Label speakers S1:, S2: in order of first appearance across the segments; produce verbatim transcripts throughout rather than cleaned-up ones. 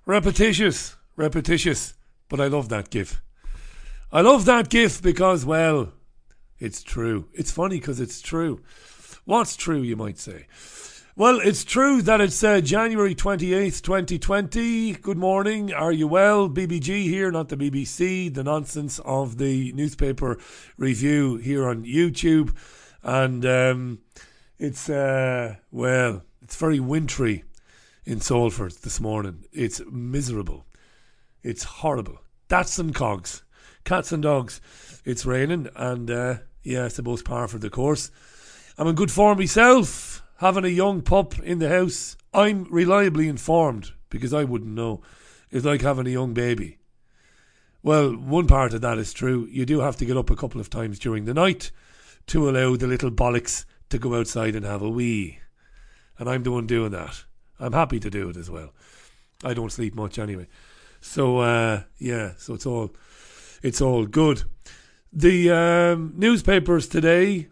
S1: Repetitious, repetitious, but I love that gif. I love that gif because, well, it's true. It's funny because it's true. What's true, you might say? Well, it's true that it's uh, January twenty-eighth, twenty twenty. Good morning. Are you well? B B G here, not the B B C. The nonsense of the newspaper review here on YouTube. And um, it's, uh, well, it's very wintry in Salford this morning. It's miserable. It's horrible. That's and cogs. Cats and dogs. It's raining and, uh, yeah, it's the most par for the course. I'm in good form myself, having a young pup in the house. I'm reliably informed, because I wouldn't know. It's like having a young baby. Well, one part of that is true. You do have to get up a couple of times during the night to allow the little bollocks to go outside and have a wee. And I'm the one doing that. I'm happy to do it as well. I don't sleep much anyway. So, uh, yeah, so it's all, it's all good. The um, newspapers today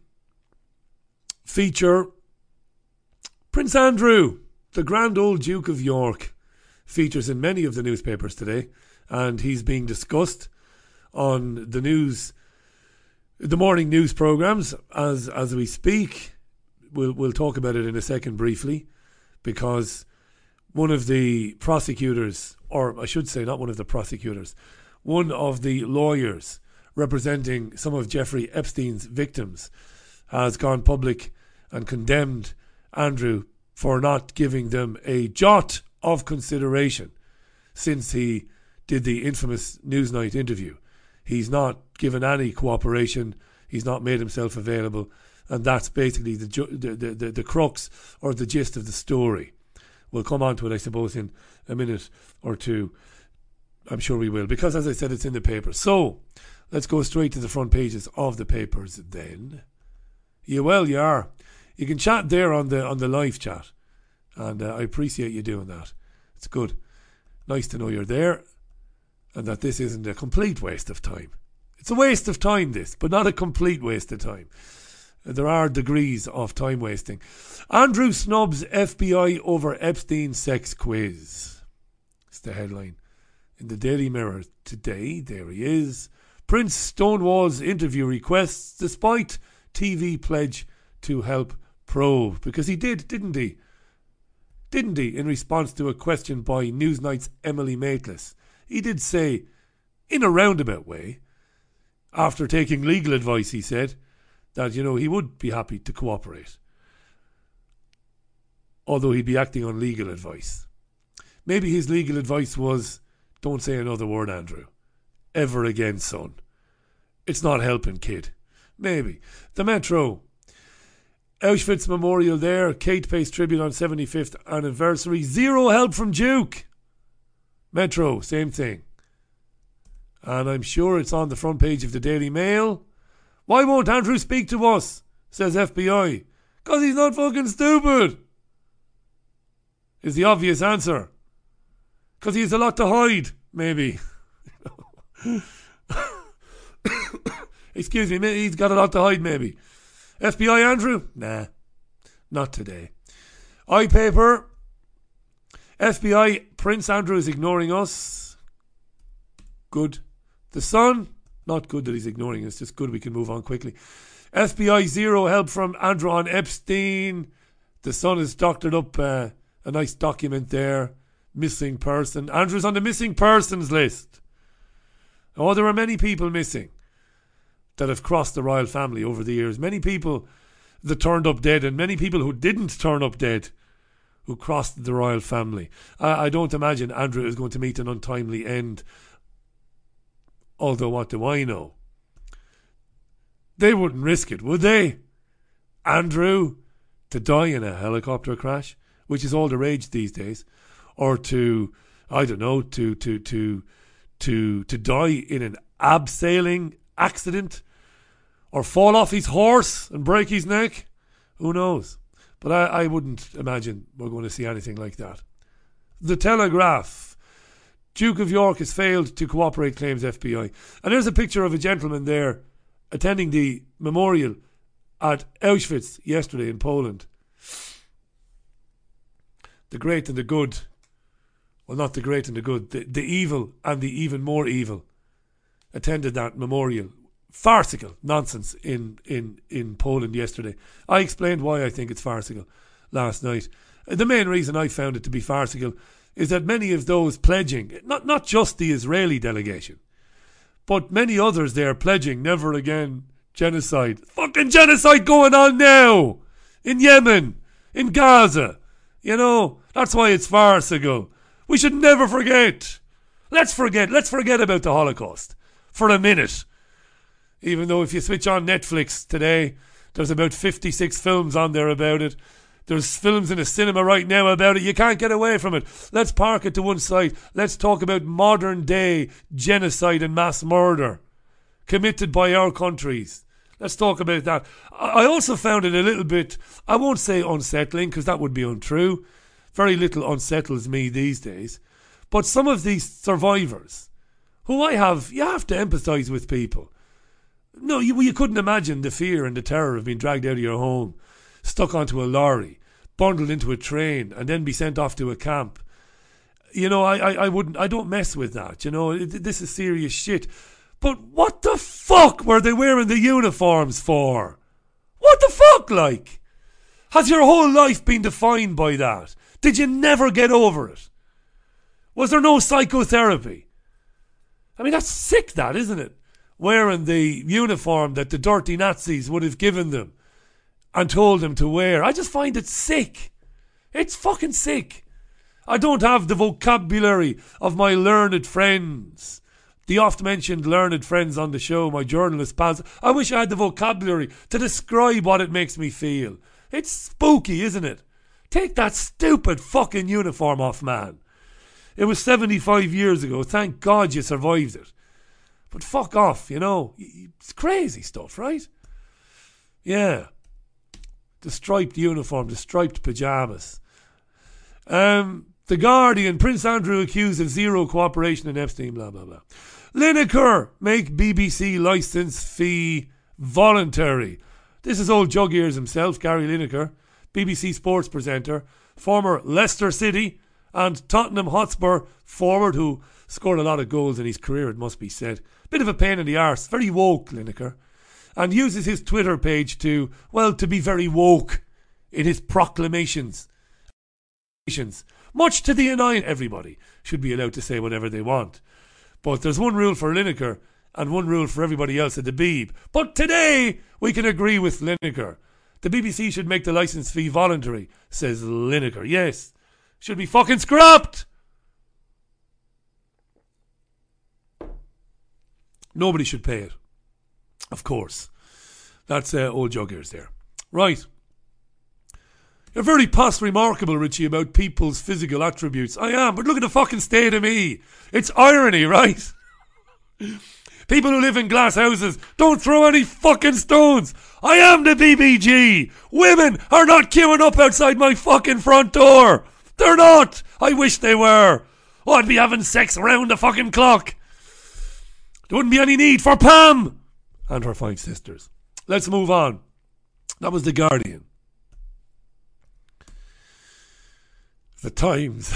S1: feature Prince Andrew, the grand old Duke of York, features in many of the newspapers today, and he's being discussed on the news, the morning news programmes as as we speak. We'll we'll talk about it in a second briefly, because one of the prosecutors, or I should say not one of the prosecutors, one of the lawyers representing some of Jeffrey Epstein's victims has gone public and condemned Andrew for not giving them a jot of consideration since he did the infamous Newsnight interview. He's not given any cooperation. He's not made himself available. And that's basically the, ju- the, the, the, the crux or the gist of the story. We'll come on to it, I suppose, in a minute or two. I'm sure we will, because as I said, it's in the paper. So let's go straight to the front pages of the papers then. You well, you are. You can chat there on the on the live chat, and uh, I appreciate you doing that. It's good. Nice to know you're there, and that this isn't a complete waste of time. It's a waste of time, this, but not a complete waste of time. There are degrees of time wasting. Andrew snubs F B I over Epstein sex quiz. It's the headline in the Daily Mirror today. There he is. Prince stonewalls interview requests despite T V pledge to help probe. Because he did, didn't he? Didn't he? In response to a question by Newsnight's Emily Maitlis. He did say, in a roundabout way, after taking legal advice, he said, that, you know, he would be happy to cooperate. Although he'd be acting on legal advice. Maybe his legal advice was, don't say another word, Andrew. Ever again, son. It's not helping, kid. Maybe. The Metro. Auschwitz Memorial there. Kate pays tribute on seventy-fifth anniversary. Zero help from Duke. Metro, same thing. And I'm sure it's on the front page of the Daily Mail. Why won't Andrew speak to us? Says F B I. Because he's not fucking stupid. Is the obvious answer. Because he has a lot to hide, maybe. Excuse me, he's got a lot to hide, maybe. F B I Andrew? Nah, not today. iPaper. F B I, Prince Andrew is ignoring us. Good. The Sun? Not good that he's ignoring us, just good we can move on quickly. F B I, zero help from Andrew on Epstein. The Sun has doctored up uh, a nice document there. Missing person. Andrew's on the missing persons list. Oh, there are many people missing that have crossed the royal family over the years. Many people that turned up dead, and many people who didn't turn up dead who crossed the royal family. I, I don't imagine Andrew is going to meet an untimely end. Although, what do I know? They wouldn't risk it, would they? Andrew to die in a helicopter crash, which is all the rage these days, or to, I don't know, to to to to to die in an abseiling accident, or fall off his horse and break his neck. Who knows? But I, I wouldn't imagine we're going to see anything like that. The Telegraph. Duke of York has failed to cooperate, claims F B I. And there's a picture of a gentleman there attending the memorial at Auschwitz yesterday in Poland. The great and the good well, not the great and the good, the, the evil and the even more evil attended that memorial. Farcical nonsense in, in, in Poland yesterday. I explained why I think it's farcical last night. The main reason I found it to be farcical is that many of those pledging, not, not just the Israeli delegation, but many others there pledging never again genocide. Fucking genocide going on now! In Yemen, in Gaza. You know, that's why it's farcical. We should never forget. Let's forget. Let's forget about the Holocaust for a minute. Even though if you switch on Netflix today, there's about fifty-six films on there about it. There's films in the cinema right now about it. You can't get away from it. Let's park it to one side. Let's talk about modern day genocide and mass murder committed by our countries. Let's talk about that. I also found it a little bit, I won't say unsettling because that would be untrue. Very little unsettles me these days. But some of these survivors, who I have, you have to empathise with people. No, you, you couldn't imagine the fear and the terror of being dragged out of your home, stuck onto a lorry, bundled into a train, and then be sent off to a camp. You know, I, I, I wouldn't, I don't mess with that. You know, it, this is serious shit. But what the fuck were they wearing the uniforms for? What the fuck, like? Has your whole life been defined by that? Did you never get over it? Was there no psychotherapy? I mean, that's sick, that, isn't it? Wearing the uniform that the dirty Nazis would have given them and told them to wear. I just find it sick. It's fucking sick. I don't have the vocabulary of my learned friends. The oft-mentioned learned friends on the show, my journalist pals. I wish I had the vocabulary to describe what it makes me feel. It's spooky, isn't it? Take that stupid fucking uniform off, man. It was seventy-five years ago. Thank God you survived it. But fuck off, you know. It's crazy stuff, right? Yeah. The striped uniform, the striped pyjamas. Um, the Guardian, Prince Andrew accused of zero cooperation in Epstein, blah, blah, blah. Lineker, make B B C licence fee voluntary. This is old jug ears himself, Gary Lineker, B B C sports presenter, former Leicester City and Tottenham Hotspur forward who scored a lot of goals in his career, it must be said. Bit of a pain in the arse, very woke, Lineker. And uses his Twitter page to, well, to be very woke in his proclamations. Much to the annoying, everybody should be allowed to say whatever they want. But there's one rule for Lineker and one rule for everybody else at the Beeb. But today, we can agree with Lineker. The B B C should make the licence fee voluntary, says Lineker. Yes, should be fucking scrapped. Nobody should pay it. Of course. That's uh, old juggers there. Right. You're very past remarkable, Richie, about people's physical attributes. I am, but look at the fucking state of me. It's irony, right? People who live in glass houses, don't throw any fucking stones. I am the B B G. Women are not queuing up outside my fucking front door. They're not. I wish they were. Oh, I'd be having sex around the fucking clock. There wouldn't be any need for Pam and her five sisters. Let's move on. That was The Guardian. The Times.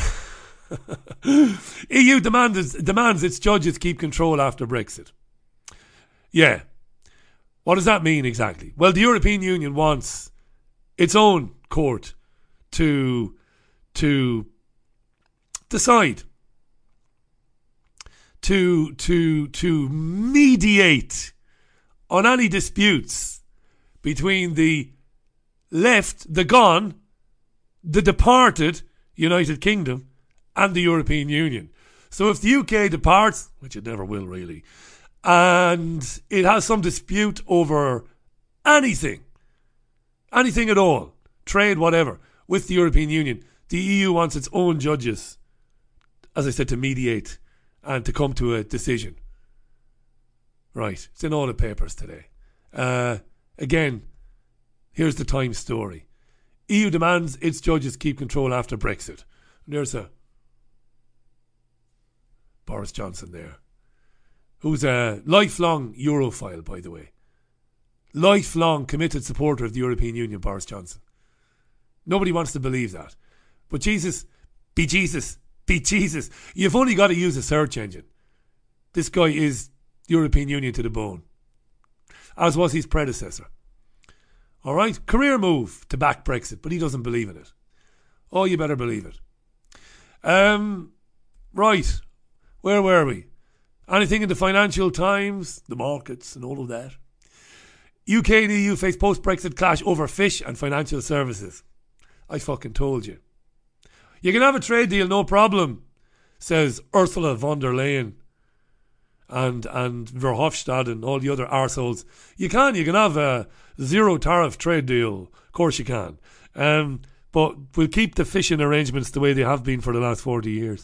S1: E U demands, demands its judges keep control after Brexit. Yeah. What does that mean exactly? Well, the European Union wants its own court to, to decide, to, to, to mediate on any disputes between the left, the gone, the departed United Kingdom and the European Union. So if the U K departs, which it never will really, and it has some dispute over anything, anything at all, trade, whatever, with the European Union, the E U wants its own judges, as I said, to mediate and to come to a decision. Right, it's in all the papers today. Uh, again, here's the Times story. E U demands its judges keep control after Brexit. And there's a Boris Johnson there, who's a lifelong Europhile, by the way. Lifelong committed supporter of the European Union, Boris Johnson. Nobody wants to believe that. But Jesus, be Jesus, Be Jesus. You've only got to use a search engine. This guy is European Union to the bone, as was his predecessor. All right, career move to back Brexit, but he doesn't believe in it. Oh, you better believe it. Um, right, where were we? Anything in the Financial Times, the markets and all of that? U K and E U face post-Brexit clash over fish and financial services. I fucking told you. You can have a trade deal, no problem, says Ursula von der Leyen and and Verhofstadt and all the other arseholes. You can, you can have a zero tariff trade deal. Of course you can. Um, but we'll keep the fishing arrangements the way they have been for the last forty years.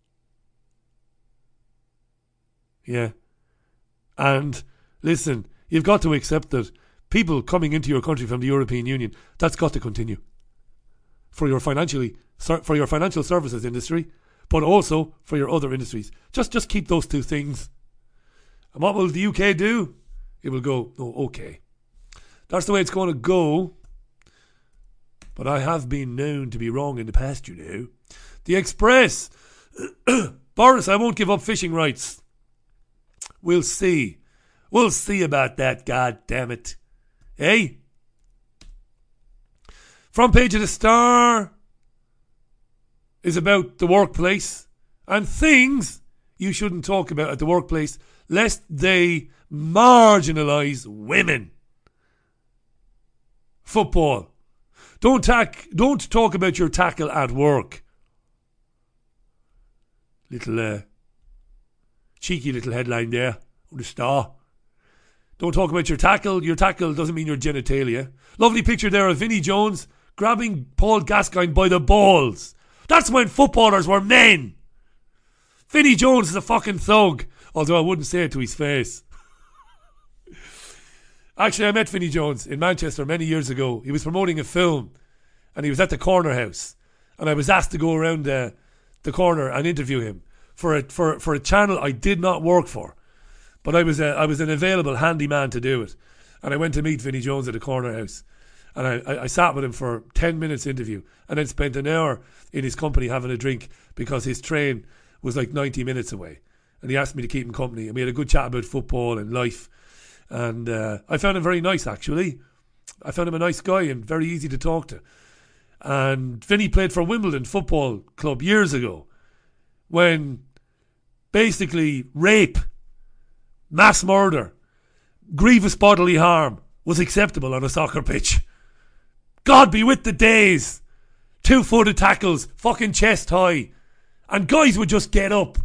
S1: Yeah. And listen, you've got to accept that people coming into your country from the European Union, that's got to continue. For your financially for your financial services industry, but also for your other industries. Just just keep those two things. And what will the U K do? It will go, oh, okay. That's the way it's going to go. But I have been known to be wrong in the past, you know. The Express. Boris, I won't give up fishing rights. We'll see. We'll see about that, god damn it. Hey? Front page of the Star is about the workplace and things you shouldn't talk about at the workplace lest they marginalise women. Football. Don't tack, don't talk about your tackle at work. Little uh, cheeky little headline there on the Star. Don't talk about your tackle. Your tackle doesn't mean your genitalia. Lovely picture there of Vinnie Jones grabbing Paul Gascoigne by the balls. That's when footballers were men. Vinnie Jones is a fucking thug. Although I wouldn't say it to his face. Actually, I met Vinnie Jones in Manchester many years ago. He was promoting a film and he was at the Corner House. And I was asked to go around uh, the corner and interview him for a, for, for a channel I did not work for. But I was a, I was an available handyman to do it. And I went to meet Vinnie Jones at the Corner House. And I, I, I sat with him for ten minutes interview and then spent an hour in his company having a drink because his train was like ninety minutes away. And he asked me to keep him company. And we had a good chat about football and life. And uh, I found him very nice, actually. I found him a nice guy and very easy to talk to. And Vinny played for Wimbledon Football Club years ago when basically rape, mass murder, grievous bodily harm was acceptable on a soccer pitch. God be with the days. Two-footed tackles, fucking chest high. And guys would just get up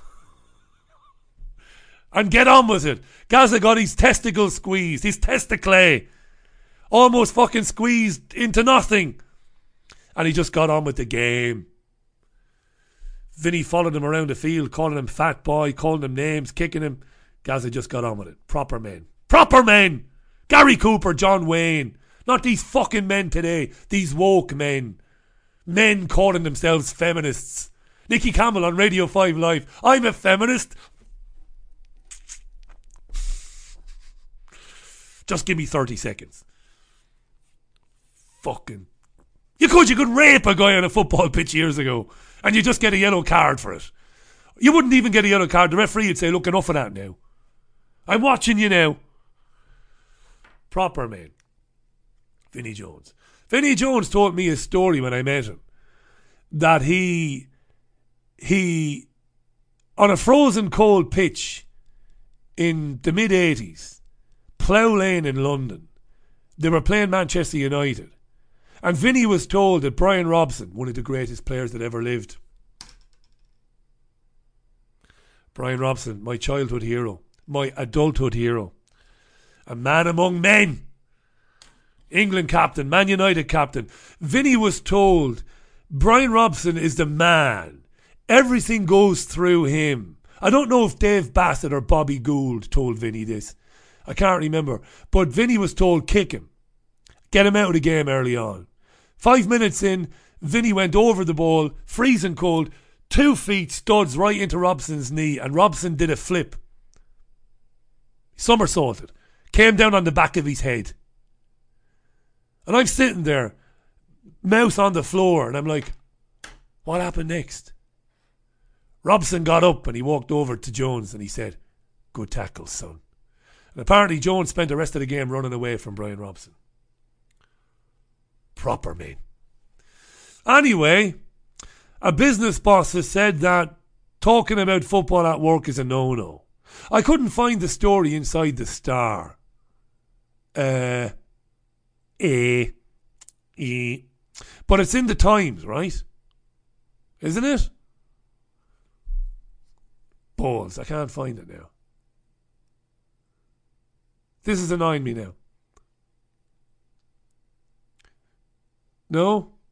S1: and get on with it. Gaza got his testicles squeezed, his testicle almost fucking squeezed into nothing. And he just got on with the game. Vinny followed him around the field, calling him fat boy, calling him names, kicking him. Gaza just got on with it. Proper men. Proper men! Gary Cooper, John Wayne. Not these fucking men today. These woke men. Men calling themselves feminists. Nicky Campbell on Radio five Live. I'm a feminist. Just give me thirty seconds. Fucking. You could, you could rape a guy on a football pitch years ago and you just get a yellow card for it. You wouldn't even get a yellow card. The referee would say, look, enough of that now. I'm watching you now. Proper man. Vinnie Jones. Vinnie Jones told me a story when I met him that he, he, on a frozen cold pitch in the mid eighties, Plough Lane in London, they were playing Manchester United. And Vinny was told that Brian Robson, one of the greatest players that ever lived, Brian Robson, my childhood hero, my adulthood hero, a man among men, England captain, Man United captain. Vinny was told Brian Robson is the man. Everything goes through him. I don't know if Dave Bassett or Bobby Gould told Vinny this. I can't remember. But Vinny was told kick him. Get him out of the game early on. Five minutes in, Vinny went over the ball, freezing cold, two feet studs right into Robson's knee, and Robson did a flip. Somersaulted. Came down on the back of his head. And I'm sitting there, mouth on the floor, and I'm like, what happened next? Robson got up and he walked over to Jones and he said, "Good tackle, son." And apparently Jones spent the rest of the game running away from Brian Robson. Proper man. Anyway, a business boss has said that talking about football at work is a no-no. I couldn't find the story inside the Star. Uh, eh, eh. But it's in the Times, right? Isn't it? Balls, I can't find it now. This is annoying me now. No?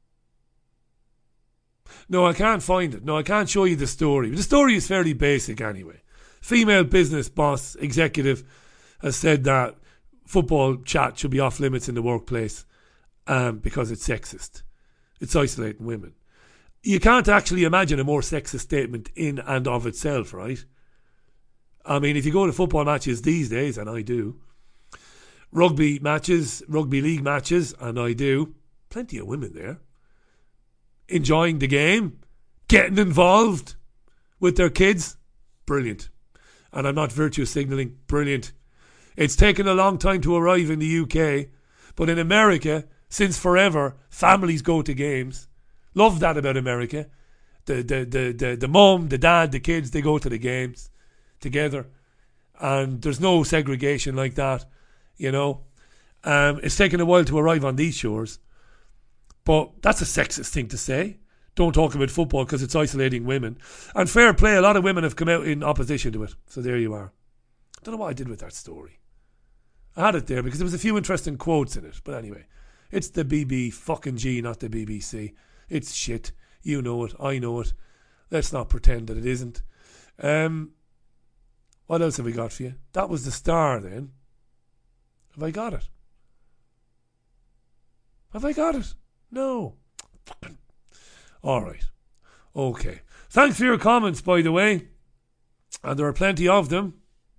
S1: No, I can't find it. No, I can't show you the story. The story is fairly basic anyway. Female business boss, executive, has said that football chat should be off limits in the workplace um, because it's sexist. It's isolating women. You can't actually imagine a more sexist statement in and of itself, right? I mean, if you go to football matches these days, and I do, rugby matches, rugby league matches, and I do, plenty of women there, enjoying the game, getting involved with their kids, brilliant. And I'm not virtue signalling, brilliant. It's taken a long time to arrive in the U K, but in America, since forever, families go to games. Love that about America. The the the the, the mum, the dad, the kids, they go to the games together. And there's no segregation like that, you know. Um, it's taken a while to arrive on these shores. But that's a sexist thing to say. Don't talk about football because it's isolating women. And fair play, a lot of women have come out in opposition to it. So there you are. I don't know what I did with that story. I had it there because there was a few interesting quotes in it. But anyway, it's the B B fucking G, not the B B C. It's shit. You know it. I know it. Let's not pretend that it isn't. Um, what else have we got for you? That was the Star then. Have I got it? Have I got it? No. All right. Okay. Thanks for your comments, by the way. And there are plenty of them.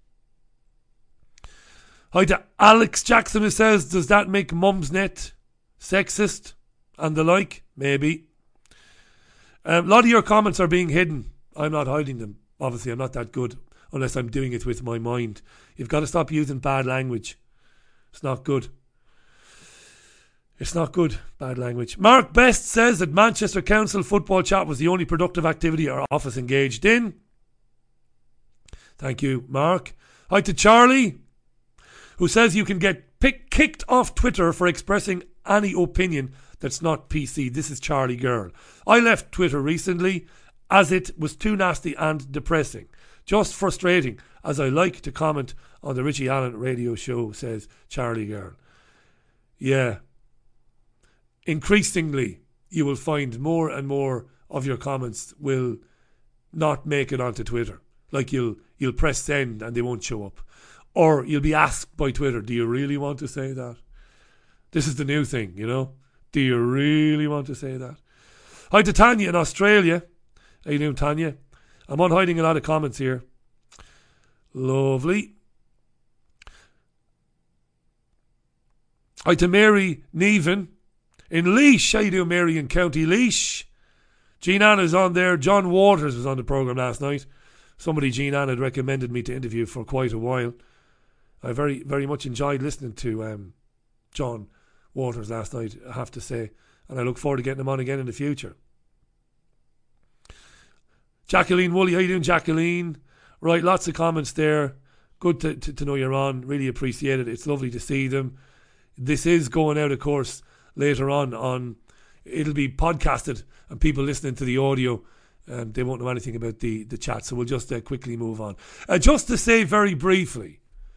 S1: Hi to Alex Jackson, who says, does that make Mumsnet sexist and the like? Maybe. Um, a lot of your comments are being hidden. I'm not hiding them. Obviously, I'm not that good unless I'm doing it with my mind. You've got to stop using bad language. It's not good. It's not good, bad language. Mark Best says that Manchester Council football chat was the only productive activity our office engaged in. Thank you, Mark. Hi to Charlie, who says you can get pick, kicked off Twitter for expressing any opinion that's not P C. This is Charlie Girl. I left Twitter recently as it was too nasty and depressing. Just frustrating, as I like to comment on the Richie Allen radio show, says Charlie Girl. Yeah. Increasingly, you will find more and more of your comments will not make it onto Twitter. Like you'll you'll press send and they won't show up. Or you'll be asked by Twitter, do you really want to say that? This is the new thing, you know? Do you really want to say that? Hi to Tanya in Australia. How you doing, Tanya? I'm on hiding a lot of comments here. Lovely. Hi to Mary Neven in Laois. How you doing, Mary, in County Laois? Jean Anna's on there. John Waters was on the programme last night. Somebody Jean Anna had recommended me to interview for quite a while. I very, very much enjoyed listening to um, John Waters last night, I have to say. And I look forward to getting him on again in the future. Jacqueline Woolley, how you doing, Jacqueline? Right, lots of comments there. Good to, to, to know you're on. Really appreciate it. It's lovely to see them. This is going out, of course, later on. on It'll be podcasted and people listening to the audio, um, they won't know anything about the, the chat. So we'll just uh, quickly move on. Uh, just to say very briefly,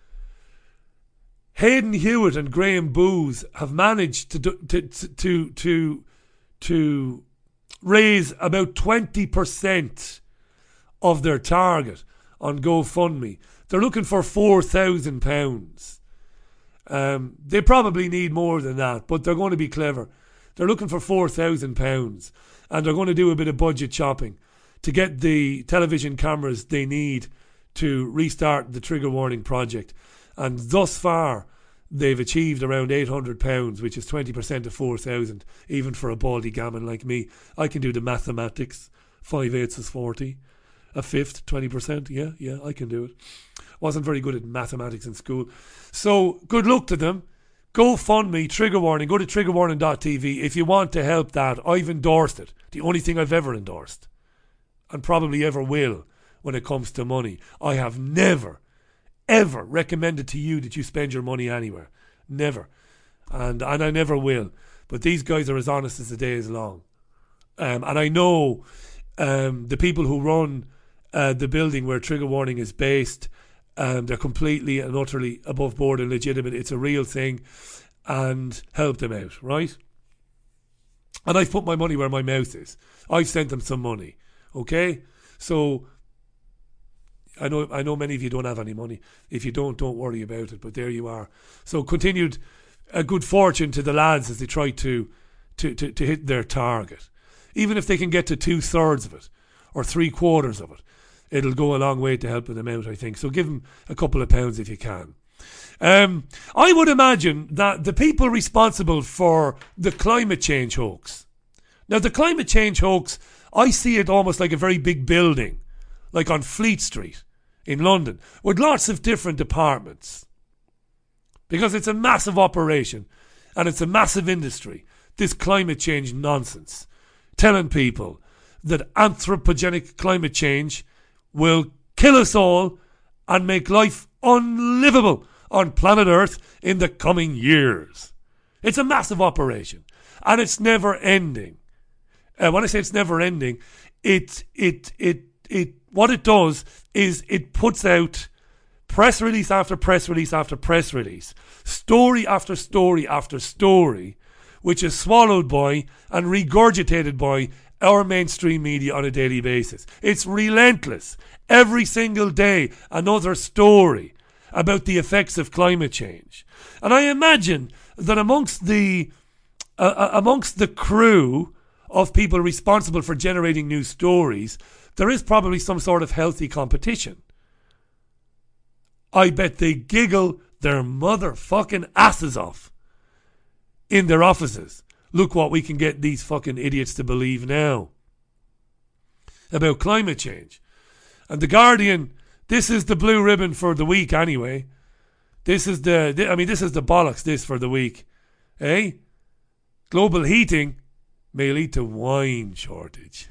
S1: Hayden Hewitt and Graham Booth have managed to do, to, to to to raise about twenty percent of their target on GoFundMe. They're looking for four thousand pounds. Um, they probably need more than that, but they're going to be clever. They're looking for four thousand pounds, and they're going to do a bit of budget shopping to get the television cameras they need to restart the Trigger Warning project. And thus far, they've achieved around eight hundred pounds, which is twenty percent of four thousand, even for a baldy gammon like me. I can do the mathematics. five eighths is forty. A fifth, twenty percent. Yeah, yeah, I can do it. Wasn't very good at mathematics in school. So good luck to them. Go fund me, trigger warning. Go to trigger warning dot t v if you want to help that. I've endorsed it. The only thing I've ever endorsed. And probably ever will when it comes to money. I have never, ever recommended to you that you spend your money anywhere. Never. And and I never will. But these guys are as honest as the day is long. Um, and I know um, the people who run uh, the building where Trigger Warning is based, um, they're completely and utterly above board and legitimate. It's a real thing. And help them out, right? And I've put my money where my mouth is. I've sent them some money. Okay? So I know I know many of you don't have any money. If you don't, don't worry about it. But there you are. So continued a good fortune to the lads as they try to to, to, to hit their target. Even if they can get to two thirds of it or three quarters of it, it'll go a long way to helping them out, I think. So give them a couple of pounds if you can. Um, I would imagine that the people responsible for the climate change hoax. Now, the climate change hoax, I see it almost like a very big building, like on Fleet Street in London, with lots of different departments. Because it's a massive operation and it's a massive industry, this climate change nonsense. Telling people that anthropogenic climate change will kill us all and make life unlivable on planet Earth in the coming years. It's a massive operation and it's never ending. Uh, when I say it's never ending, it, it, it, it, what it does is it puts out press release after press release after press release, story after story after story, which is swallowed by and regurgitated by our mainstream media on a daily basis. It's relentless. Every single day, another story about the effects of climate change. And I imagine that amongst the uh, amongst the crew of people responsible for generating new stories, there is probably some sort of healthy competition. I bet they giggle their motherfucking asses off in their offices. Look what we can get these fucking idiots to believe now about climate change. And The Guardian, this is the blue ribbon for the week anyway. This is the, I mean, this is the bollocks, this for the week. Eh? Global heating may lead to wine shortage.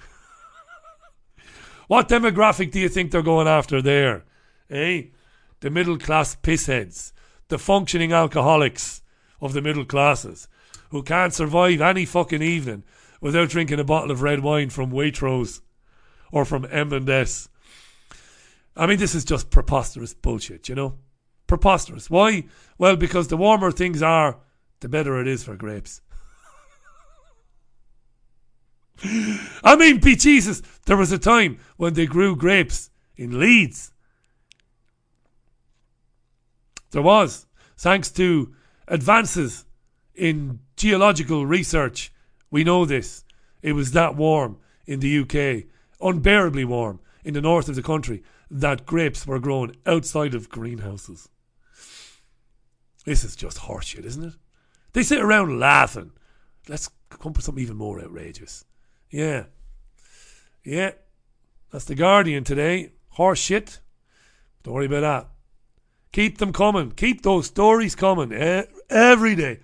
S1: What demographic do you think they're going after there? Eh? The middle class pissheads. The functioning alcoholics of the middle classes, who can't survive any fucking evening without drinking a bottle of red wine from Waitrose or from M and S. I mean, this is just preposterous bullshit, you know? Preposterous. Why? Well, because the warmer things are, the better it is for grapes. I mean, be Jesus, there was a time when they grew grapes in Leeds. There was, thanks to advances in geological research. We know this. It was that warm in the U K, unbearably warm in the north of the country, that grapes were grown outside of greenhouses. This is just horseshit, isn't it? They sit around laughing. Let's come up with something even more outrageous. Yeah. Yeah. That's The Guardian today. Horseshit. Don't worry about that. Keep them coming. Keep those stories coming eh? Every day.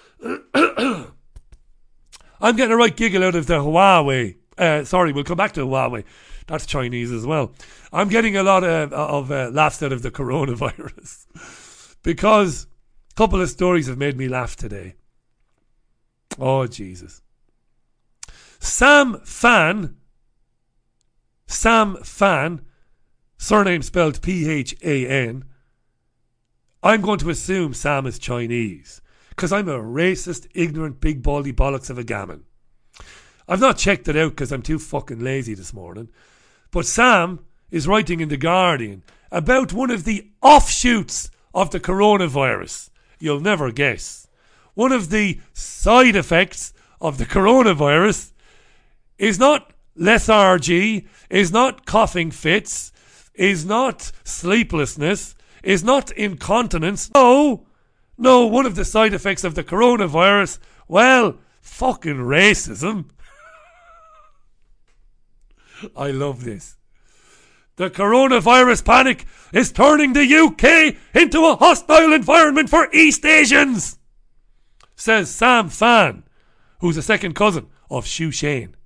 S1: I'm getting a right giggle out of the Huawei. Uh, sorry, we'll come back to Huawei. That's Chinese as well. I'm getting a lot of, of uh, laughs out of the coronavirus because a couple of stories have made me laugh today. Oh, Jesus. Sam Fan, Sam Fan, surname spelled P H A N. I'm going to assume Sam is Chinese because I'm a racist, ignorant, big baldy bollocks of a gammon. I've not checked it out because I'm too fucking lazy this morning. But Sam is writing in The Guardian about one of the offshoots of the coronavirus. You'll never guess. One of the side effects of the coronavirus is not lethargy, is not coughing fits, is not sleeplessness, is not incontinence. No, no, one of the side effects of the coronavirus, well, fucking racism. I love this. The coronavirus panic is turning the U K into a hostile environment for East Asians, says Sam Fan, who's a second cousin of Shu Shane.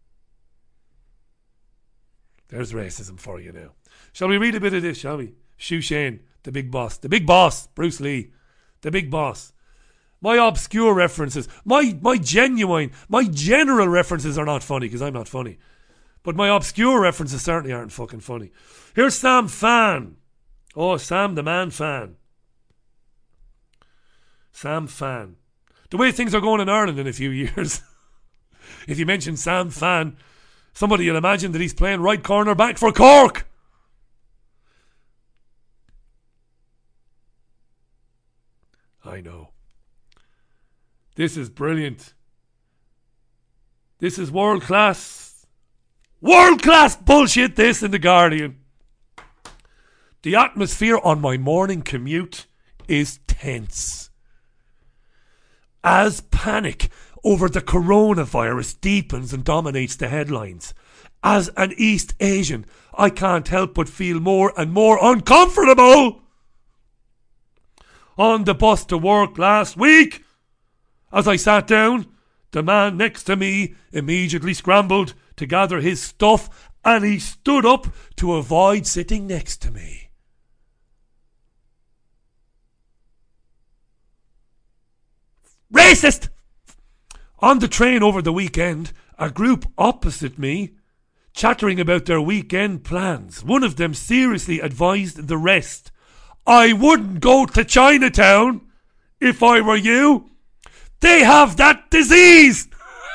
S1: There's racism for you now. Shall we read a bit of this, shall we? Shu Shane, the big boss. The big boss, Bruce Lee. The big boss. My obscure references, my my genuine, my general references are not funny because I'm not funny. But my obscure references certainly aren't fucking funny. Here's Sam Fan. Oh, Sam the man fan. Sam Fan. The way things are going in Ireland in a few years. If you mention Sam Fan, somebody will imagine that he's playing right corner back for Cork. I know. This is brilliant. This is world class. World class bullshit, this in The Guardian. The atmosphere on my morning commute is tense. As panic over the coronavirus deepens and dominates the headlines, as an East Asian, I can't help but feel more and more uncomfortable. On the bus to work last week, as I sat down, the man next to me immediately scrambled to gather his stuff, and he stood up to avoid sitting next to me. Racist! On the train over the weekend, a group opposite me, chattering about their weekend plans. One of them seriously advised the rest, I wouldn't go to Chinatown if I were you. They have that disease!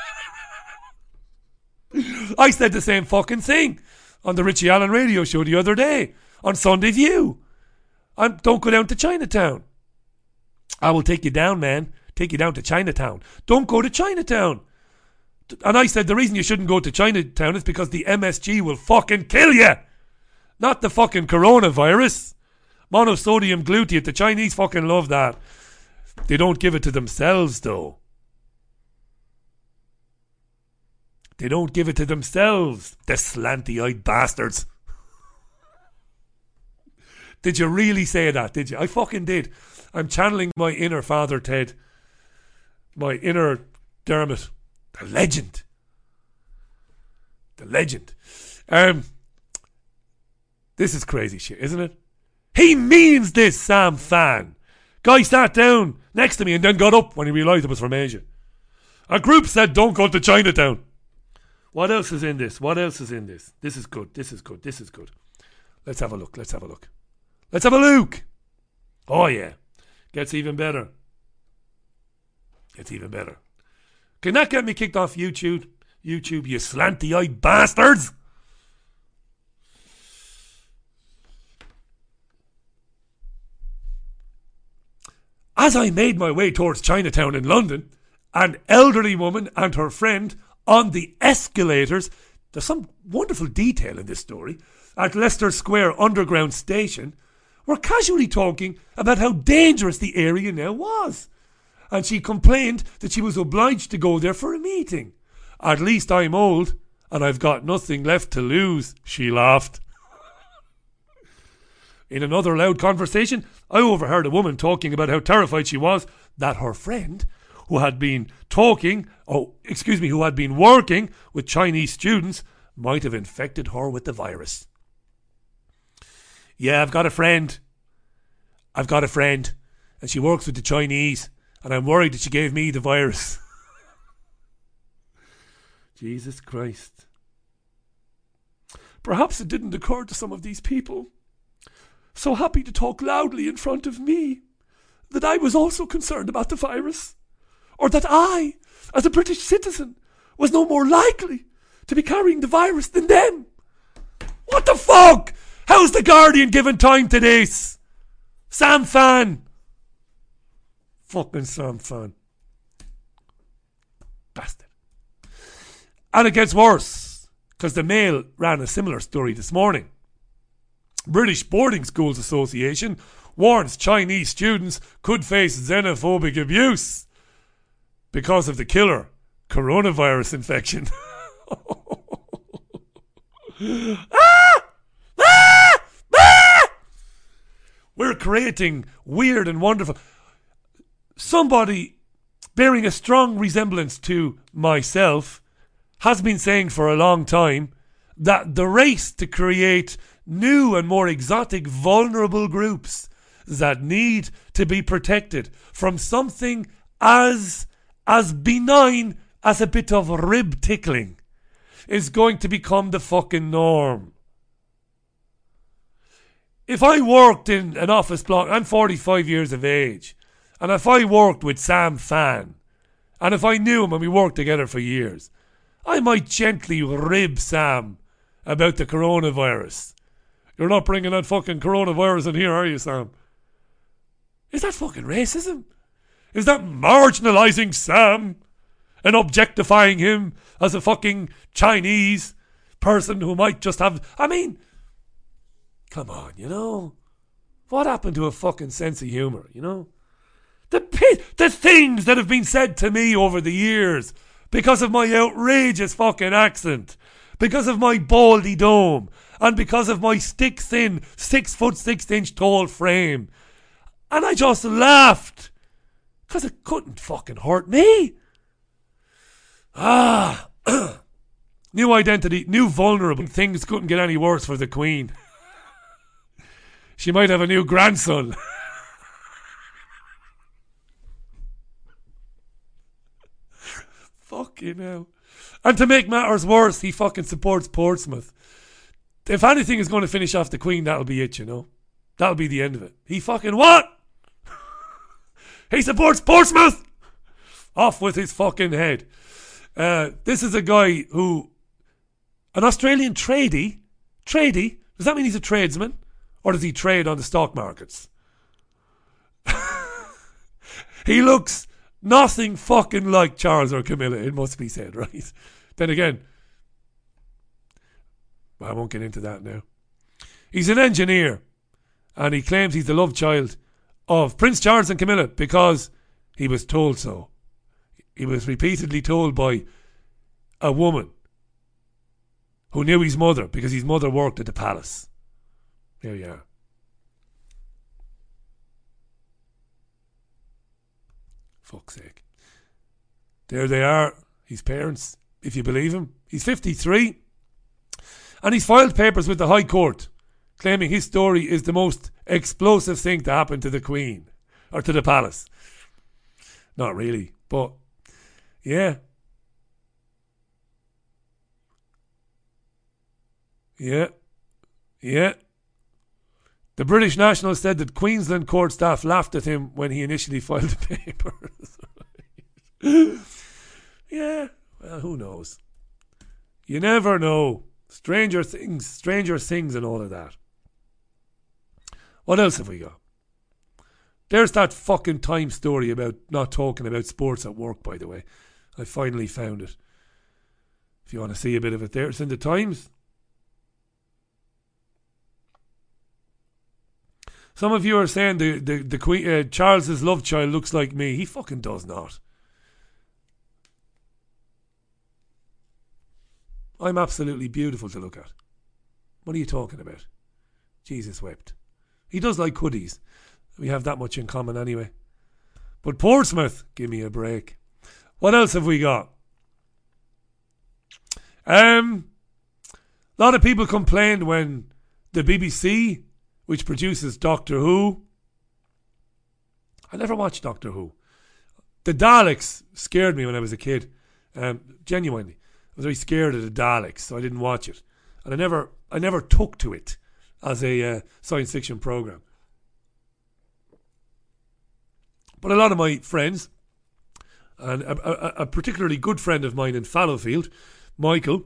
S1: I said the same fucking thing on the Richie Allen radio show the other day on Sunday View. I'm, don't go down to Chinatown. I will take you down, man. Take you down to Chinatown. Don't go to Chinatown. And I said the reason you shouldn't go to Chinatown is because the M S G will fucking kill you. Not the fucking coronavirus. Monosodium glutamate. The Chinese fucking love that. They don't give it to themselves though. They don't give it to themselves, the slanty-eyed bastards. Did you really say that, did you? I fucking did. I'm channeling my inner Father Ted. My inner Dermot. The legend. The legend. Um, this is crazy shit, isn't it? He means this, Sam Fan. Guy sat down next to me and then got up when he realised it was from Asia. A group said don't go to Chinatown. What else is in this? What else is in this? This is good. This is good. This is good. Let's have a look. Let's have a look. Let's have a look. Oh, yeah. Gets even better. Gets even better. Can that get me kicked off YouTube? YouTube, you slanty-eyed bastards. As I made my way towards Chinatown in London, an elderly woman and her friend on the escalators, there's some wonderful detail in this story, at Leicester Square Underground Station, were casually talking about how dangerous the area now was. And she complained that she was obliged to go there for a meeting. At least I'm old, and I've got nothing left to lose, she laughed. In another loud conversation, I overheard a woman talking about how terrified she was that her friend, who had been talking, oh, excuse me, who had been working with Chinese students, might have infected her with the virus. Yeah, I've got a friend. I've got a friend, and she works with the Chinese, and I'm worried that she gave me the virus. Jesus Christ. Perhaps it didn't occur to some of these people, so happy to talk loudly in front of me, that I was also concerned about the virus, or that I, as a British citizen, was no more likely to be carrying the virus than them. What the fuck? How's the Guardian giving time to this? Sam Fan. Fucking Sam Fan. Bastard. And it gets worse, because the Mail ran a similar story this morning. British Boarding Schools Association warns Chinese students could face xenophobic abuse because of the killer coronavirus infection. ah! Ah! we're creating weird and wonderful. Somebody bearing a strong resemblance to myself has been saying for a long time that the race to create new and more exotic, vulnerable groups that need to be protected from something as as benign as a bit of rib tickling is going to become the fucking norm. If I worked in an office block, I'm forty-five years of age, and if I worked with Sam Fan, and if I knew him and we worked together for years, I might gently rib Sam about the coronavirus. You're not bringing that fucking coronavirus in here, are you, Sam? Is that fucking racism? Is that marginalising Sam and objectifying him as a fucking Chinese person who might just have... I mean, come on, you know? What happened to a fucking sense of humour, you know? The pi- the things that have been said to me over the years because of my outrageous fucking accent, because of my baldy dome, and because of my stick thin, six foot six inch tall frame. And I just laughed. Because it couldn't fucking hurt me. Ah. New identity, new vulnerable. Things couldn't get any worse for the Queen. She might have a new grandson. Fucking hell. And to make matters worse, he fucking supports Portsmouth. If anything is going to finish off the Queen, that'll be it, you know. That'll be the end of it. He fucking what? He supports Portsmouth! Off with his fucking head. Uh, this is a guy who... An Australian tradie? Tradie? Does that mean he's a tradesman? Or does he trade on the stock markets? He looks nothing fucking like Charles or Camilla, it must be said, right? Then again, I won't get into that now. He's an engineer, and he claims he's the love child of Prince Charles and Camilla because he was told so. He was repeatedly told by a woman who knew his mother because his mother worked at the palace. Here you are. Fuck's sake. There they are, his parents, if you believe him. He's fifty-three, and he's filed papers with the High Court claiming his story is the most explosive thing to happen to the Queen or to the palace. Not really, but yeah. Yeah. Yeah. The British National said that Queensland court staff laughed at him when he initially filed the papers. Yeah, well, who knows? You never know. Stranger things, stranger things and all of that. What else have we got? There's that fucking Time story about not talking about sports at work, by the way. I finally found it. If you want to see a bit of it there, it's in the Times. Some of you are saying the the, the Queen, uh, Charles's love child looks like me. He fucking does not. I'm absolutely beautiful to look at. What are you talking about? Jesus wept. He does like hoodies. We have that much in common anyway. But Portsmouth, give me a break. What else have we got? Um, a lot of people complained when the B B C, which produces Doctor Who... I never watched Doctor Who. The Daleks scared me when I was a kid. Um, genuinely. I was very scared of the Daleks, so I didn't watch it. And I never I never took to it as a uh, science fiction program. But a lot of my friends, and a, a, a particularly good friend of mine in Fallowfield, Michael,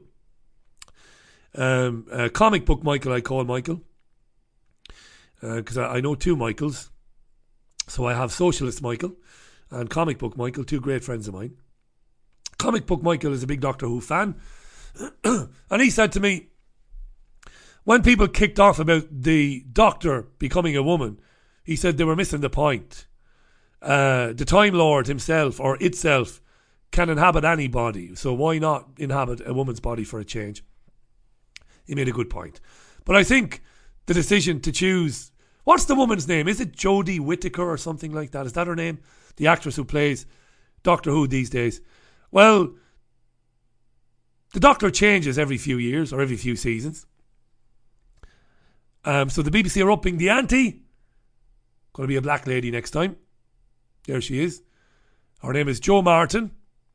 S1: um, uh, comic book Michael I call Michael, because uh, I, I know two Michaels. So I have Socialist Michael and Comic Book Michael, two great friends of mine. Comic Book Michael is a big Doctor Who fan. And he said to me, when people kicked off about the Doctor becoming a woman, he said they were missing the point. Uh, the Time Lord himself, or itself, can inhabit any body. So why not inhabit a woman's body for a change? He made a good point. But I think the decision to choose What's the woman's name? Is it Jodie Whittaker or something like that? Is that her name? The actress who plays Doctor Who these days. Well, the Doctor changes every few years or every few seasons. Um, so the B B C are upping the ante. Going to be a black lady next time. There she is. Her name is Jo Martin.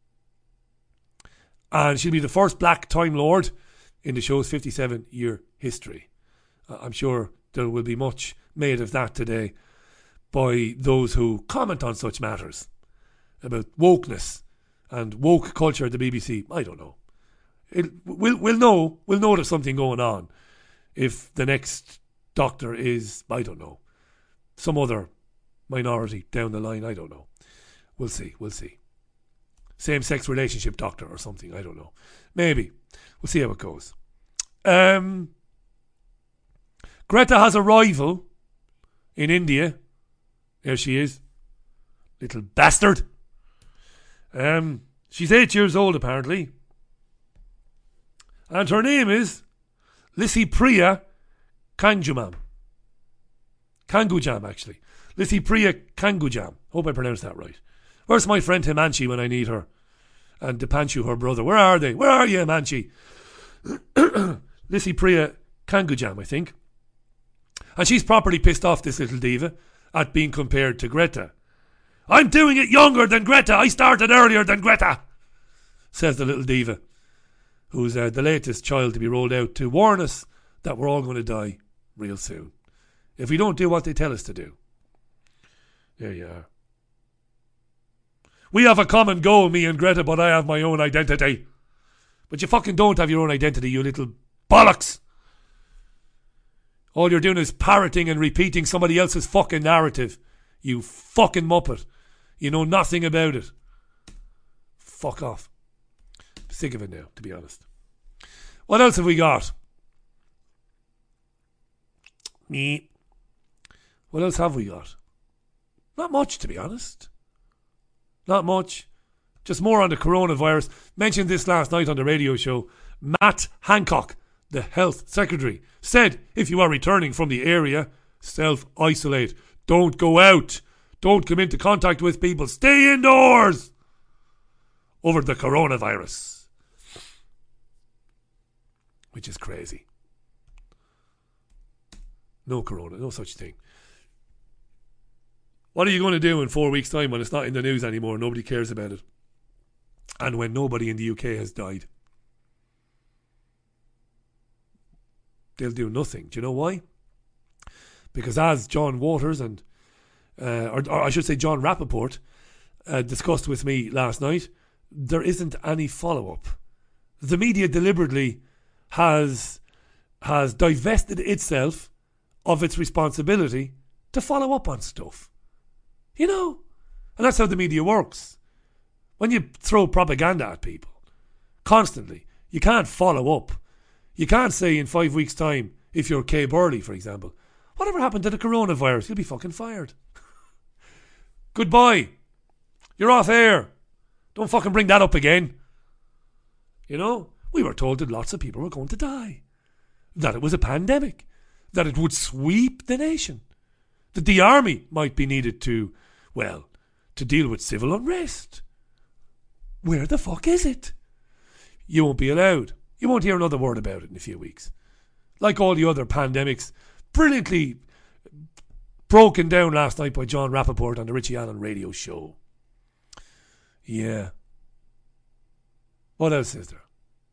S1: And she'll be the first black Time Lord in the show's fifty-seven year history. I'm sure there will be much made of that today by those who comment on such matters about wokeness and woke culture at the B B C. I don't know. It, we'll, we'll know we'll know there's something going on if the next Doctor is, I don't know, some other minority down the line. I don't know. We'll see. We'll see. Same-sex relationship doctor or something. I don't know. Maybe. We'll see how it goes. Um, Greta has a rival in India. There she is. Little bastard. Um, she's eight years old apparently. And her name is Lissy Priya Kangujam. Kangujam, actually. Lissy Priya Kangujam. Hope I pronounced that right. Where's my friend Himanshi when I need her? And Dipanshu, her brother. Where are they? Where are you, Himanshi? Lissy Priya Kangujam, I think. And she's properly pissed off, this little diva, at being compared to Greta. I'm doing it younger than Greta. I started earlier than Greta, says the little diva, who's uh, the latest child to be rolled out to warn us that we're all going to die real soon if we don't do what they tell us to do. There you are. We have a common goal, me and Greta, but I have my own identity. But you fucking don't have your own identity, you little bollocks. All you're doing is parroting and repeating somebody else's fucking narrative. You fucking muppet. You know nothing about it. Fuck off. I'm sick of it now, to be honest. What else have we got? Me. What else have we got? Not much, to be honest. Not much. Just more on the coronavirus. Mentioned this last night on the radio show. Matt Hancock, the health secretary, said if you are returning from the area, self-isolate. Don't go out. Don't come into contact with people. Stay indoors over the coronavirus. Which is crazy. No corona, no such thing. What are you going to do in four weeks' time when it's not in the news anymore? Nobody cares about it. And when nobody in the U K has died. They'll do nothing. Do you know why? Because as John Waters and, uh, or, or I should say John Rappaport, uh, discussed with me last night, there isn't any follow-up. The media deliberately has has divested itself of its responsibility to follow up on stuff. You know? And that's how the media works. When you throw propaganda at people constantly, you can't follow up. You can't say in five weeks' time, if you're Kay Burley, for example, whatever happened to the coronavirus? You'll be fucking fired. Goodbye. You're off air. Don't fucking bring that up again. You know? We were told that lots of people were going to die. That it was a pandemic. That it would sweep the nation. That the army might be needed to, well, to deal with civil unrest. Where the fuck is it? You won't be allowed. You won't hear another word about it in a few weeks. Like all the other pandemics, brilliantly broken down last night by John Rappaport on the Richie Allen radio show. Yeah. What else is there?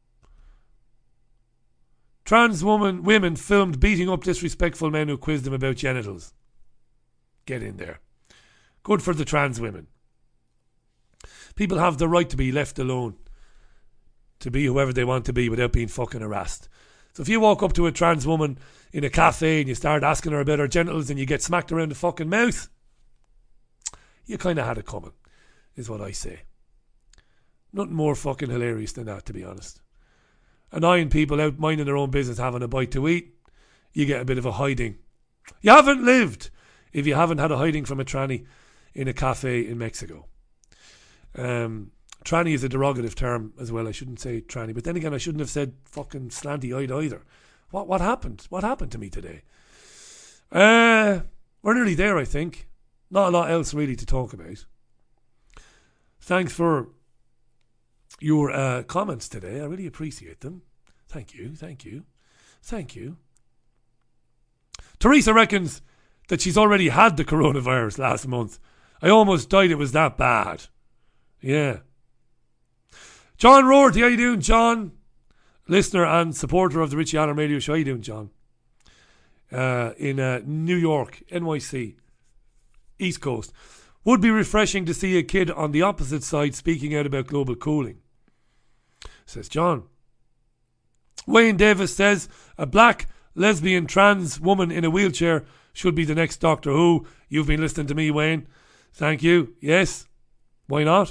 S1: Trans woman, women filmed beating up disrespectful men who quizzed them about genitals. Get in there. Good for the trans women. People have the right to be left alone, to be whoever they want to be without being fucking harassed. So if you walk up to a trans woman in a cafe and you start asking her about her genitals and you get smacked around the fucking mouth, you kind of had it coming, is what I say. Nothing more fucking hilarious than that, to be honest. Annoying people out minding their own business, having a bite to eat, you get a bit of a hiding. You haven't lived if you haven't had a hiding from a tranny in a cafe in Mexico. Um, tranny is a derogative term as well. I shouldn't say tranny, but then again, I shouldn't have said fucking slanty-eyed either. What what happened? What happened to me today? Uh, we're nearly there, I think. Not a lot else really to talk about. Thanks for your uh, comments today. I really appreciate them. Thank you, thank you, thank you. Teresa reckons that she's already had the coronavirus last month. I almost died, it was that bad. Yeah. John Roarty, how you doing, John? Listener and supporter of the Richie Allen Radio Show. How you doing, John? Uh, in uh, New York, N Y C, East Coast. Would be refreshing to see a kid on the opposite side speaking out about global cooling, says John. Wayne Davis says, a black, lesbian, trans woman in a wheelchair should be the next Doctor Who. You've been listening to me, Wayne. Thank you. Yes. Why not?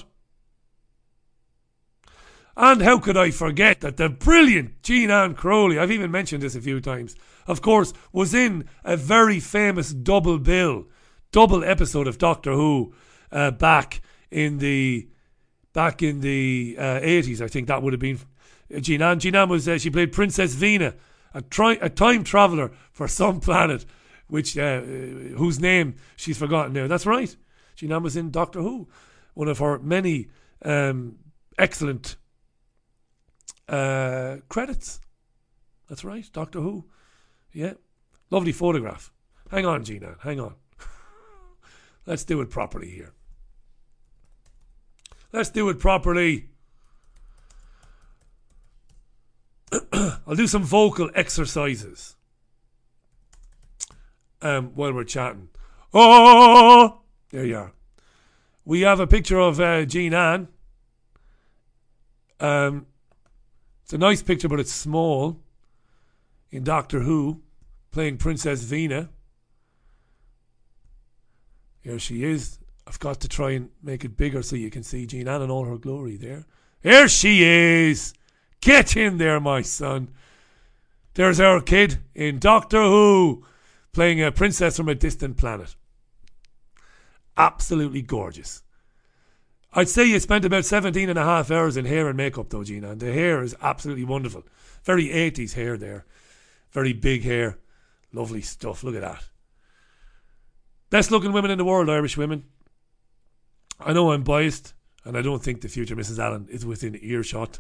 S1: And how could I forget that the brilliant Jean Ann Crowley, I've even mentioned this a few times, of course, was in a very famous double bill, double episode of Doctor Who uh, back in the back in the uh, eighties. I think that would have been Jean Ann. Jean Ann was uh, she played Princess Vina, a, tri- a time traveller for some planet, which uh, whose name she's forgotten now. That's right. Jean Ann was in Doctor Who, one of her many um, excellent uh, credits. That's right, Doctor Who. Yeah, lovely photograph. Hang on, Jean Ann, hang on. Let's do it properly here. Let's do it properly. I'll do some vocal exercises um, while we're chatting. Oh, there you are. We have a picture of uh, Jean Ann. Um, it's a nice picture, but it's small. In Doctor Who, playing Princess Vina. Here she is. I've got to try and make it bigger so you can see Jean Ann in all her glory there. Here she is. Get in there, my son. There's our kid in Doctor Who, playing a princess from a distant planet. Absolutely gorgeous. I'd say you spent about seventeen and a half hours in hair and makeup though, Jean Ann. The hair is absolutely wonderful. Very eighties hair there. Very big hair. Lovely stuff. Look at that. Best looking women in the world, Irish women. I know I'm biased, and I don't think the future Missus Allen is within earshot.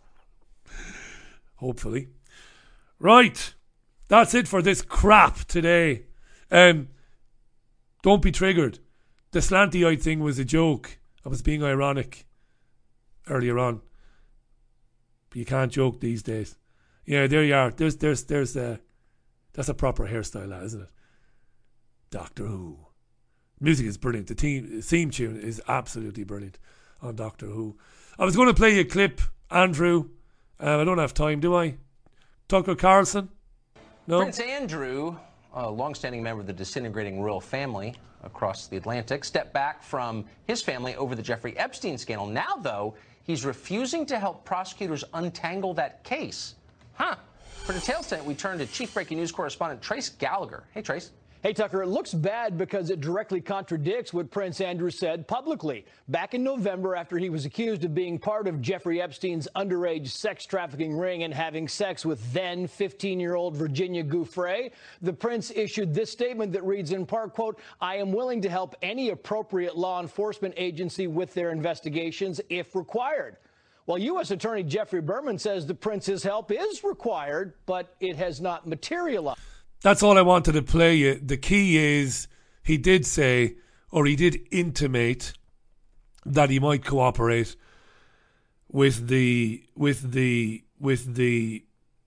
S1: Hopefully. Right. That's it for this crap today. Um, don't be triggered. The slanty-eyed thing was a joke. I was being ironic earlier on. But you can't joke these days. Yeah, there you are. There's, there's, there's a, that's a proper hairstyle, that, isn't it? Doctor Who. Music is brilliant. The theme, theme tune is absolutely brilliant on Doctor Who. I was going to play you a clip, Andrew. Uh, I don't have time, do I? Tucker Carlson? No?
S2: Prince Andrew, a long-standing member of the disintegrating royal family across the Atlantic, stepped back from his family over the Jeffrey Epstein scandal. Now, though, he's refusing to help prosecutors untangle that case. Huh. For details tonight, we turn to Chief Breaking News correspondent Trace Gallagher. Hey, Trace.
S3: Hey, Tucker, it looks bad because it directly contradicts what Prince Andrew said publicly. Back in November, after he was accused of being part of Jeffrey Epstein's underage sex trafficking ring and having sex with then fifteen-year-old Virginia Giuffre, the prince issued this statement that reads in part, quote, I am willing to help any appropriate law enforcement agency with their investigations if required. Well, U S Attorney Jeffrey Berman says the prince's help is required, but it has not materialized.
S1: That's all I wanted to play you. The key is he did say, or he did intimate, that he might cooperate with the with the with the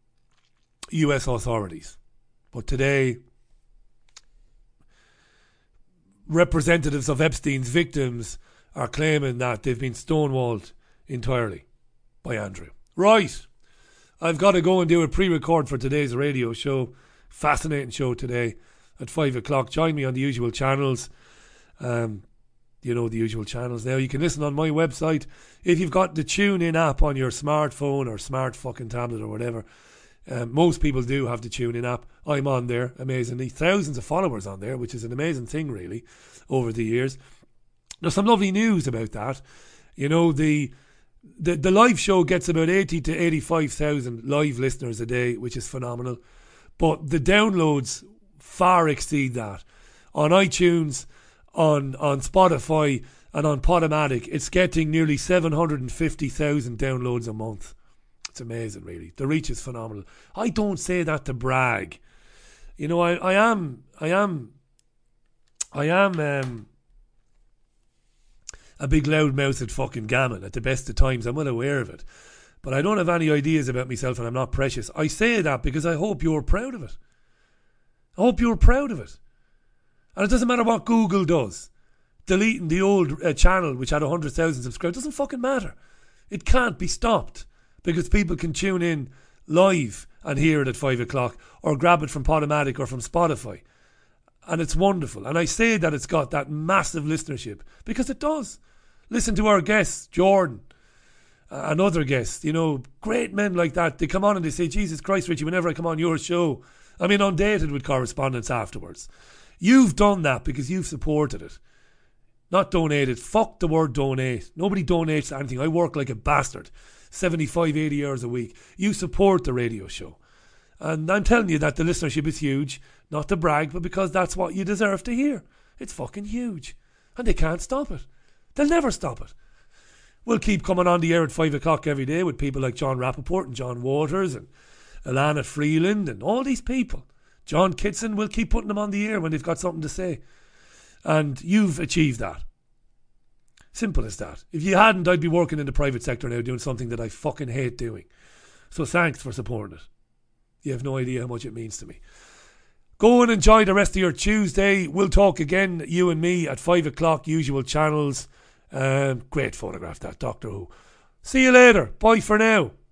S1: U S authorities. But today, representatives of Epstein's victims are claiming that they've been stonewalled entirely by Andrew. Right. I've got to go and do a pre-record for today's radio show. Fascinating show today at five o'clock. Join me on the usual channels. Um, you know the usual channels now. You can listen on my website. If you've got the TuneIn app on your smartphone or smart fucking tablet or whatever, um, most people do have the TuneIn app. I'm on there, amazingly. Thousands of followers on there, which is an amazing thing, really, over the years. There's some lovely news about that. You know, the the, the live show gets about eighty to eighty-five thousand live listeners a day, which is phenomenal. But the downloads far exceed that. on iTunes, on on Spotify, and on Podomatic. It's getting nearly seven hundred fifty thousand downloads a month. It's amazing, really. The reach is phenomenal. I don't say that to brag. You know, I, I am, I am, I am um, a big loud-mouthed fucking gammon at the best of times. I'm well aware of it. But I don't have any ideas about myself, and I'm not precious. I say that because I hope you're proud of it. I hope you're proud of it. And it doesn't matter what Google does. Deleting the old uh, channel, which had one hundred thousand subscribers, doesn't fucking matter. It can't be stopped because people can tune in live and hear it at five o'clock or grab it from Podomatic or from Spotify. And it's wonderful. And I say that it's got that massive listenership because it does. Listen to our guests, Jordan, uh, and other guests, you know, great men like that. They come on and they say, Jesus Christ, Richie, whenever I come on your show, I'm inundated with correspondence afterwards. You've done that because you've supported it. Not donated. Fuck the word donate. Nobody donates to anything. I work like a bastard. seventy-five, eighty hours a week. You support the radio show. And I'm telling you that the listenership is huge. Not to brag, but because that's what you deserve to hear. It's fucking huge. And they can't stop it. They'll never stop it. We'll keep coming on the air at five o'clock every day with people like John Rappaport and John Waters and Alana Freeland and all these people. John Kitson, we'll keep putting them on the air when they've got something to say. And you've achieved that. Simple as that. If you hadn't, I'd be working in the private sector now doing something that I fucking hate doing. So thanks for supporting it. You have no idea how much it means to me. Go and enjoy the rest of your Tuesday. We'll talk again, you and me, at five o'clock, usual channels. Um, great photograph, that Doctor Who. See you later. Bye for now.